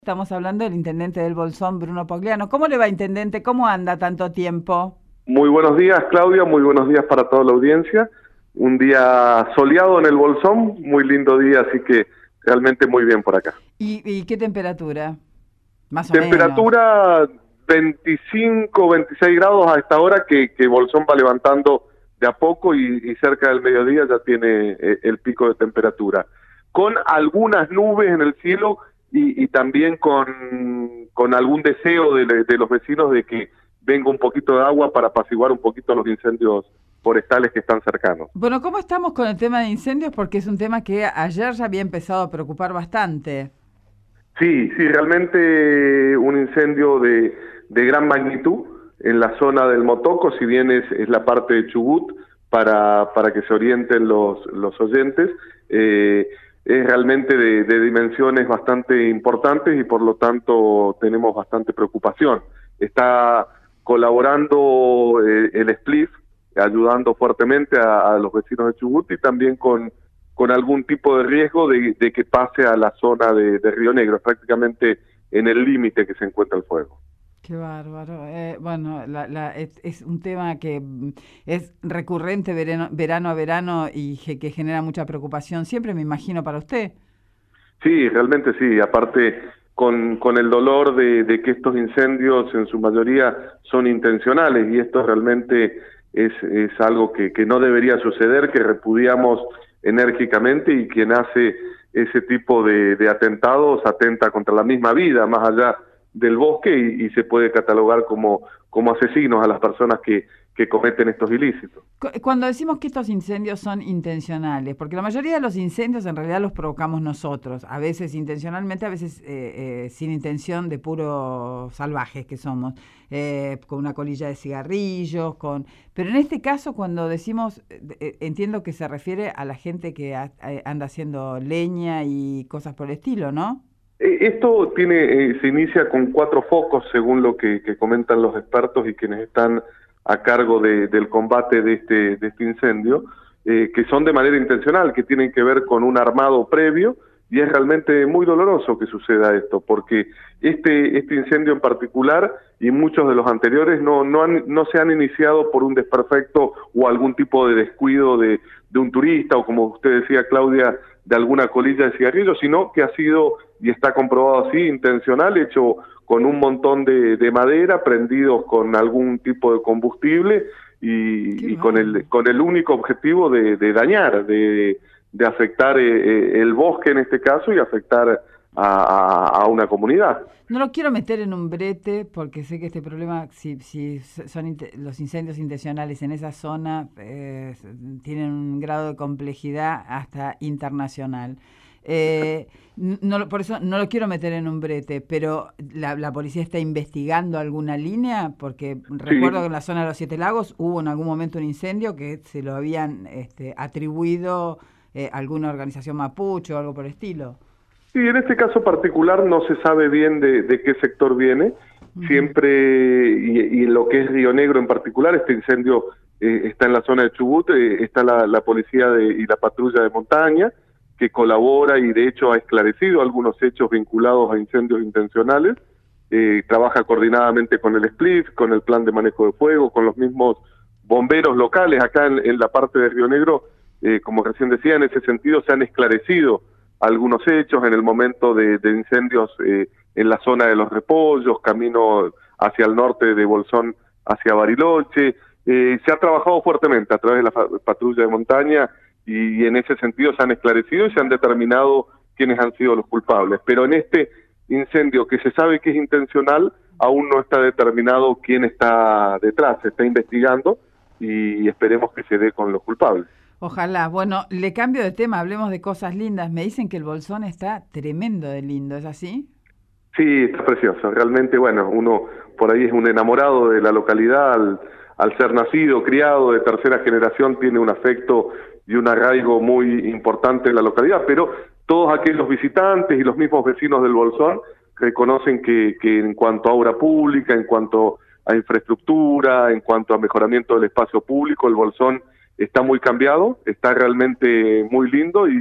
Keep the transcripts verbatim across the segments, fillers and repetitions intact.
Estamos hablando del intendente del Bolsón, Bruno Pogliano. ¿Cómo le va, intendente? ¿Cómo anda tanto tiempo? Muy buenos días, Claudia, muy buenos días para toda la audiencia. Un día soleado en el Bolsón, muy lindo día, así que realmente muy bien por acá. ¿Y, y qué temperatura? Más o menos. Temperatura veinticinco, veintiséis grados a esta hora que, que Bolsón va levantando de a poco y, y cerca del mediodía ya tiene eh, el pico de temperatura. Con algunas nubes en el cielo y, y también con, con algún deseo de, de los vecinos de que venga un poquito de agua para apaciguar un poquito los incendios forestales que están cercanos. Bueno, ¿cómo estamos con el tema de incendios? Porque es un tema que ayer ya había empezado a preocupar bastante. Sí, sí, realmente un incendio de, de gran magnitud en la zona del Motoco, si bien es, es la parte de Chubut, para, para que se orienten los, los oyentes, eh, es realmente de, de dimensiones bastante importantes y por lo tanto tenemos bastante preocupación. Está colaborando eh, el S P L I F, ayudando fuertemente a, a los vecinos de Chubut y también con con algún tipo de riesgo de, de que pase a la zona de, de Río Negro, prácticamente en el límite que se encuentra el fuego. Qué bárbaro. Eh, bueno, la, la, es, es un tema que mm, es recurrente verano, verano a verano y que, que genera mucha preocupación siempre, me imagino, para usted. Sí, realmente sí, aparte con, con el dolor de, de que estos incendios en su mayoría son intencionales y esto realmente es, es algo que, que no debería suceder, que repudiamos enérgicamente y quien hace ese tipo de, de atentados atenta contra la misma vida, más allá del bosque y, y se puede catalogar como, como asesinos a las personas que, que cometen estos ilícitos. Cu- Cuando decimos que estos incendios son intencionales, porque la mayoría de los incendios en realidad los provocamos nosotros, a veces intencionalmente, a veces eh, eh, sin intención de puros salvajes que somos, eh, con una colilla de cigarrillos, con... Pero en este caso, cuando decimos, eh, eh, entiendo que se refiere a la gente que ha- eh, anda haciendo leña y cosas por el estilo, ¿no? Eh, Esto tiene, eh, se inicia con cuatro focos, según lo que, que comentan los expertos y quienes están a cargo de, del combate de este, de este incendio, eh, que son de manera intencional, que tienen que ver con un armado previo, y es realmente muy doloroso que suceda esto, porque este, este incendio en particular y muchos de los anteriores no, no, han, no se han iniciado por un desperfecto o algún tipo de descuido de, de un turista, o como usted decía, Claudia, de alguna colilla de cigarrillos, sino que ha sido, y está comprobado así, intencional, hecho con un montón de, de madera, prendidos con algún tipo de combustible Qué y, y con bárbaro. el con el único objetivo de, de dañar, de, de afectar eh, eh, el bosque en este caso y afectar a, a, a una comunidad. No lo quiero meter en un brete porque sé que este problema, si, si son inte- los incendios intencionales en esa zona, eh, tienen un grado de complejidad hasta internacional. Eh, no, lo- por eso no lo quiero meter en un brete, pero la, la policía está investigando alguna línea, porque recuerdo que Sí, en la zona de los Siete Lagos hubo en algún momento un incendio que se lo habían este, atribuido eh, a alguna organización mapuche o algo por el estilo. sí, en este caso particular no se sabe bien de, de qué sector viene. Ujú. Siempre, y, y en lo que es Río Negro en particular, este incendio eh, está en la zona de Chubut, eh, está la, la policía de, y la patrulla de montaña, que colabora y de hecho ha esclarecido algunos hechos vinculados a incendios intencionales. Eh, trabaja coordinadamente con el S P L I F, con el plan de manejo de fuego, con los mismos bomberos locales. Acá en, en la parte de Río Negro, eh, como recién decía, en ese sentido se han esclarecido algunos hechos en el momento de, de incendios eh, en la zona de los Repollos, camino hacia el norte de Bolsón, hacia Bariloche. Eh, se ha trabajado fuertemente a través de la patrulla de montaña y, y en ese sentido se han esclarecido y se han determinado quiénes han sido los culpables. Pero en este incendio que se sabe que es intencional, aún no está determinado quién está detrás, se está investigando y esperemos que se dé con los culpables. Ojalá. Bueno, le cambio de tema, hablemos de cosas lindas. Me dicen que el Bolsón está tremendo de lindo, ¿es así? Sí, está precioso. Realmente, bueno, uno por ahí es un enamorado de la localidad, al, al ser nacido, criado de tercera generación, tiene un afecto y un arraigo muy importante en la localidad, pero todos aquellos visitantes y los mismos vecinos del Bolsón reconocen que, que en cuanto a obra pública, en cuanto a infraestructura, en cuanto a mejoramiento del espacio público, el Bolsón está muy cambiado, está realmente muy lindo y,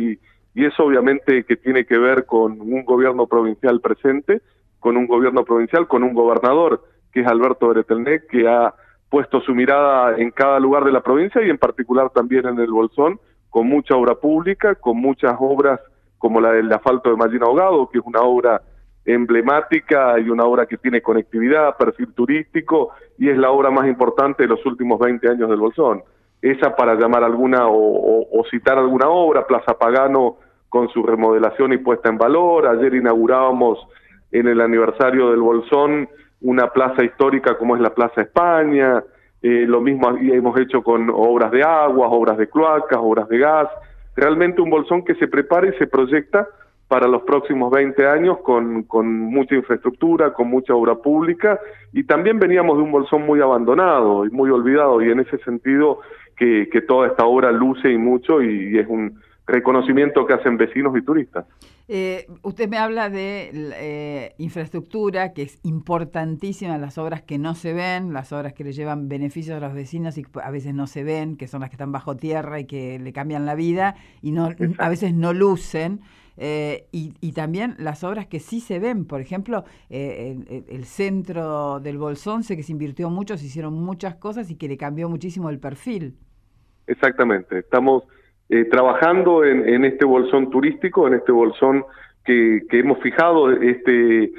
y eso obviamente que tiene que ver con un gobierno provincial presente, con un gobierno provincial, con un gobernador, que es Alberto Bretelnec, que ha puesto su mirada en cada lugar de la provincia y en particular también en el Bolsón, con mucha obra pública, con muchas obras como la del asfalto de Mallín Ahogado, que es una obra emblemática y una obra que tiene conectividad, perfil turístico, y es la obra más importante de los últimos veinte años del Bolsón. Esa para llamar alguna o, o, o citar alguna obra, Plaza Pagano con su remodelación y puesta en valor. Ayer inaugurábamos en el aniversario del Bolsón una plaza histórica como es la Plaza España, eh, lo mismo hemos hecho con obras de aguas, obras de cloacas, obras de gas. Realmente un Bolsón que se prepara y se proyecta para los próximos veinte años con, con mucha infraestructura, con mucha obra pública, y también veníamos de un Bolsón muy abandonado y muy olvidado, y en ese sentido que, que toda esta obra luce y mucho, y, y es un reconocimiento que hacen vecinos y turistas. Eh, usted me habla de eh, infraestructura, que es importantísima, las obras que no se ven, las obras que le llevan beneficios a los vecinos y a veces no se ven, que son las que están bajo tierra y que le cambian la vida y no a veces no lucen. Eh, y, y también las obras que sí se ven, por ejemplo, eh, el, el centro del Bolsón, sé que se invirtió mucho, se hicieron muchas cosas y que le cambió muchísimo el perfil. Exactamente, estamos eh, trabajando en, en este Bolsón turístico, en este Bolsón que, que hemos fijado, este,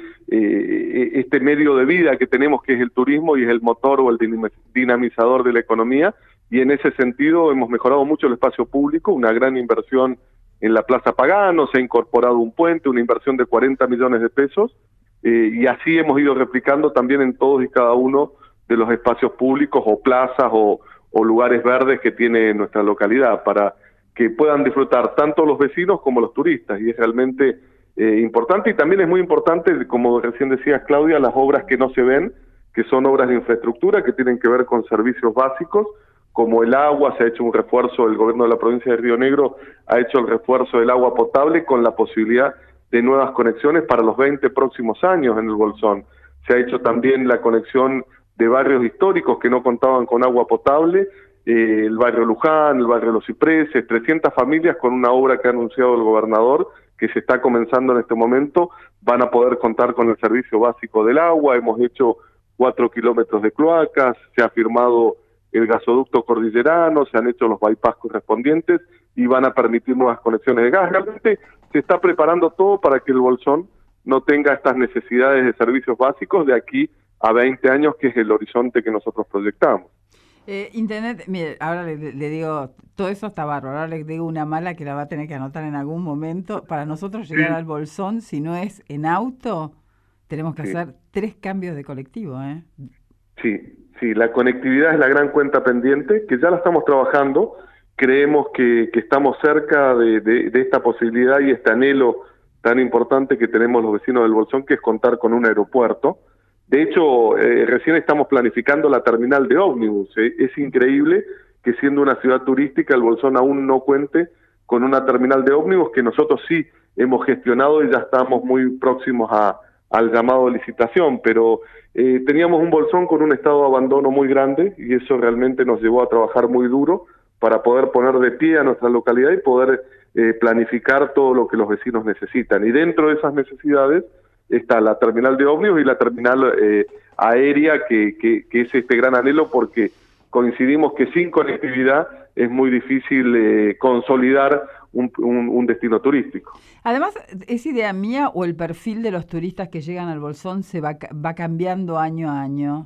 eh, este medio de vida que tenemos, que es el turismo y es el motor o el dinamizador de la economía, y en ese sentido hemos mejorado mucho el espacio público, una gran inversión en la Plaza Pagano, se ha incorporado un puente, una inversión de cuarenta millones de pesos, eh, y así hemos ido replicando también en todos y cada uno de los espacios públicos o plazas o, o lugares verdes que tiene nuestra localidad, para que puedan disfrutar tanto los vecinos como los turistas, y es realmente eh, importante. Y también es muy importante, como recién decías Claudia, las obras que no se ven, que son obras de infraestructura que tienen que ver con servicios básicos, como el agua. Se ha hecho un refuerzo, el gobierno de la provincia de Río Negro ha hecho el refuerzo del agua potable con la posibilidad de nuevas conexiones para los veinte próximos años en el Bolsón. Se ha hecho también la conexión de barrios históricos que no contaban con agua potable, eh, el barrio Luján, el barrio Los Cipreses, trescientas familias con una obra que ha anunciado el gobernador, que se está comenzando en este momento, van a poder contar con el servicio básico del agua. Hemos hecho cuatro kilómetros de cloacas, se ha firmado el gasoducto cordillerano, se han hecho los bypass correspondientes y van a permitir nuevas conexiones de gas. Realmente se está preparando todo para que el Bolsón no tenga estas necesidades de servicios básicos de aquí a veinte años, que es el horizonte que nosotros proyectamos. Eh, Internet, mire, ahora le, le digo, todo eso está bárbaro, ahora le digo una mala que la va a tener que anotar en algún momento. Para nosotros llegar sí. al Bolsón, si no es en auto, tenemos que sí. hacer tres cambios de colectivo, ¿eh? Sí, sí, la conectividad es la gran cuenta pendiente, que ya la estamos trabajando. Creemos que, que estamos cerca de, de, de esta posibilidad y este anhelo tan importante que tenemos los vecinos del Bolsón, que es contar con un aeropuerto. De hecho, eh, recién estamos planificando la terminal de ómnibus. ¿eh? Es increíble que siendo una ciudad turística, el Bolsón aún no cuente con una terminal de ómnibus, que nosotros sí hemos gestionado y ya estamos muy próximos a, al llamado de licitación, pero eh, teníamos un Bolsón con un estado de abandono muy grande, y eso realmente nos llevó a trabajar muy duro para poder poner de pie a nuestra localidad y poder eh, planificar todo lo que los vecinos necesitan. Y dentro de esas necesidades está la terminal de ómnibus y la terminal eh, aérea, que, que, que es este gran anhelo, porque coincidimos que sin conectividad es muy difícil eh, consolidar un, un, un destino turístico. Además, ¿es idea mía o el perfil de los turistas que llegan al Bolsón se va, va cambiando año a año?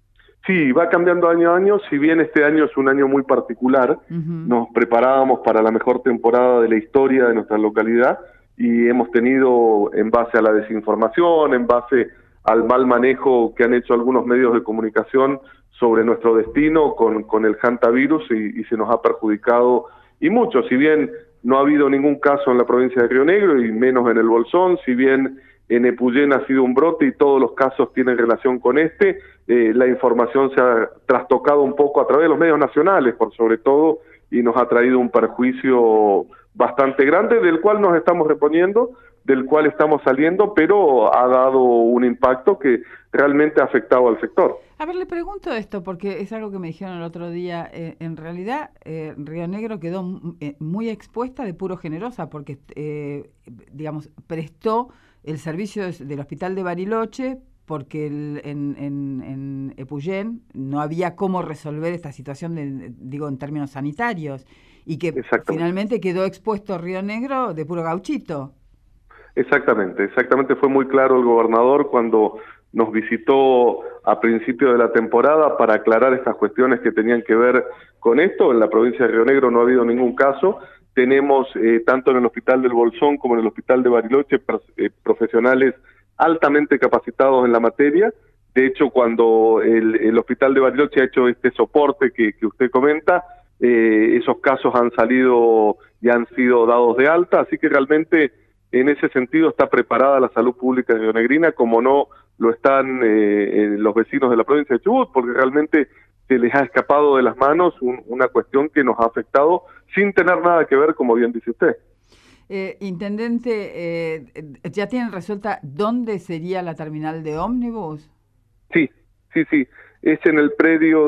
Sí, va cambiando año a año, si bien este año es un año muy particular. Uh-huh. Nos preparábamos para la mejor temporada de la historia de nuestra localidad, y hemos tenido, en base a la desinformación, en base al mal manejo que han hecho algunos medios de comunicación sobre nuestro destino con, con el hantavirus, y, y se nos ha perjudicado y mucho. Si bien no ha habido ningún caso en la provincia de Río Negro y menos en el Bolsón, si bien en Epuyén ha sido un brote y todos los casos tienen relación con este, eh, la información se ha trastocado un poco a través de los medios nacionales, por sobre todo, y nos ha traído un perjuicio bastante grande, del cual nos estamos reponiendo, del cual estamos saliendo, pero ha dado un impacto que realmente ha afectado al sector. A ver, le pregunto esto, porque es algo que me dijeron el otro día. Eh, en realidad, eh, Río Negro quedó eh, muy expuesta de puro generosa, porque, eh, digamos, prestó el servicio del Hospital de Bariloche, porque el, en, en, en Epuyén no había cómo resolver esta situación, de, digo, en términos sanitarios, y que finalmente quedó expuesto Río Negro de puro gauchito. Exactamente, exactamente, fue muy claro el gobernador cuando nos visitó a principio de la temporada para aclarar estas cuestiones que tenían que ver con esto. En la provincia de Río Negro no ha habido ningún caso. Tenemos, eh, tanto en el Hospital del Bolsón como en el Hospital de Bariloche, eh, profesionales altamente capacitados en la materia. De hecho, cuando el, el Hospital de Bariloche ha hecho este soporte que, que usted comenta, eh, esos casos han salido y han sido dados de alta, así que realmente en ese sentido está preparada la salud pública rionegrina, como no lo están eh, los vecinos de la provincia de Chubut, porque realmente se les ha escapado de las manos un, una cuestión que nos ha afectado sin tener nada que ver, como bien dice usted. Eh, Intendente, eh, ¿ya tienen resuelta dónde sería la terminal de ómnibus? Sí, sí, sí. Es en el predio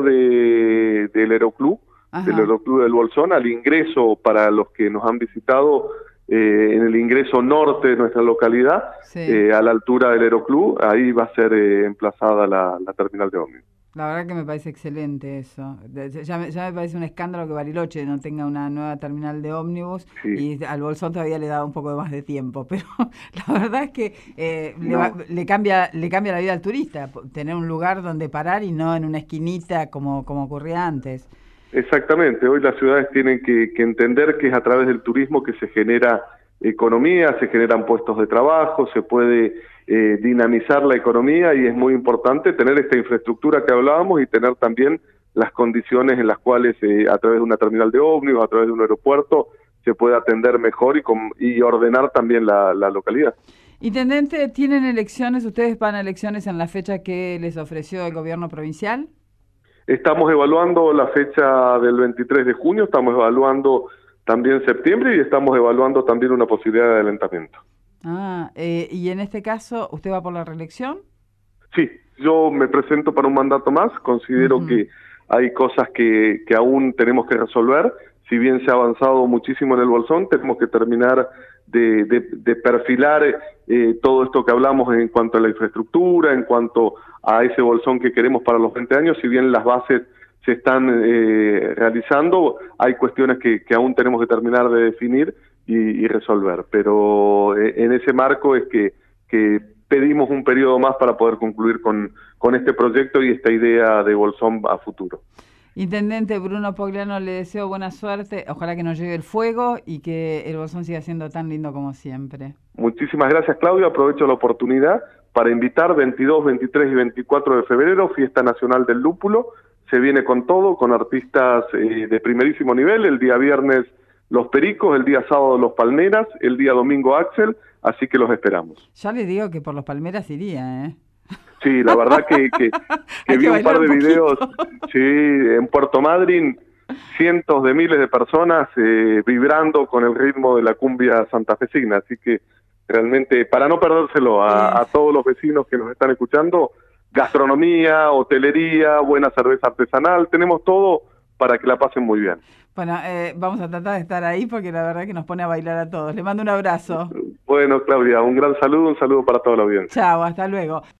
de, del Aeroclub, Ajá. del Aeroclub del Bolsón, al ingreso para los que nos han visitado, eh, en el ingreso norte de nuestra localidad, sí. eh, a la altura del Aeroclub, ahí va a ser eh, emplazada la, la terminal de ómnibus. La verdad que me parece excelente eso. Ya me, ya me parece un escándalo que Bariloche no tenga una nueva terminal de ómnibus, sí. y al Bolsón todavía le da un poco más de tiempo, pero la verdad es que eh, no. le, va, le cambia le cambia la vida al turista, tener un lugar donde parar y no en una esquinita como, como ocurría antes. Exactamente, hoy las ciudades tienen que, que entender que es a través del turismo que se genera economía, se generan puestos de trabajo, se puede eh, dinamizar la economía, y es muy importante tener esta infraestructura que hablábamos y tener también las condiciones en las cuales eh, a través de una terminal de ómnibus, a través de un aeropuerto, se puede atender mejor y, con, y ordenar también la, la localidad. Intendente, ¿tienen elecciones? ¿Ustedes van a elecciones en la fecha que les ofreció el gobierno provincial? Estamos evaluando la fecha del veintitrés de junio, estamos evaluando también septiembre y estamos evaluando también una posibilidad de adelantamiento. Ah, eh, ¿y en este caso usted va por la reelección? Sí, yo me presento para un mandato más, considero uh-huh. que hay cosas que, que aún tenemos que resolver. Si bien se ha avanzado muchísimo en el Bolsón, tenemos que terminar de, de, de perfilar eh, todo esto que hablamos en cuanto a la infraestructura, en cuanto a ese Bolsón que queremos para los veinte años. Si bien las bases se están eh, realizando, hay cuestiones que, que aún tenemos que terminar de definir y, y resolver. Pero eh, en ese marco es que, que pedimos un periodo más para poder concluir con, con este proyecto y esta idea de Bolsón a futuro. Intendente Bruno Pogliano, le deseo buena suerte, ojalá que nos llegue el fuego y que el Bolsón siga siendo tan lindo como siempre. Muchísimas gracias, Claudio. Aprovecho la oportunidad para invitar veintidós, veintitrés y veinticuatro de febrero, Fiesta Nacional del Lúpulo. Se viene con todo, con artistas eh, de primerísimo nivel. El día viernes Los Pericos, el día sábado Los Palmeras, el día domingo Axel, así que los esperamos. Ya le digo que por Los Palmeras iría, ¿eh? Sí, la verdad que, que, que vi un par de un videos, sí, en Puerto Madryn, cientos de miles de personas eh, vibrando con el ritmo de la cumbia santafesina, así que realmente, para no perdérselo a, a todos los vecinos que nos están escuchando, gastronomía, hotelería, buena cerveza artesanal, tenemos todo para que la pasen muy bien. Bueno, eh, vamos a tratar de estar ahí porque la verdad que nos pone a bailar a todos. Le mando un abrazo. Bueno, Claudia, un gran saludo, un saludo para toda la audiencia. Chao, hasta luego.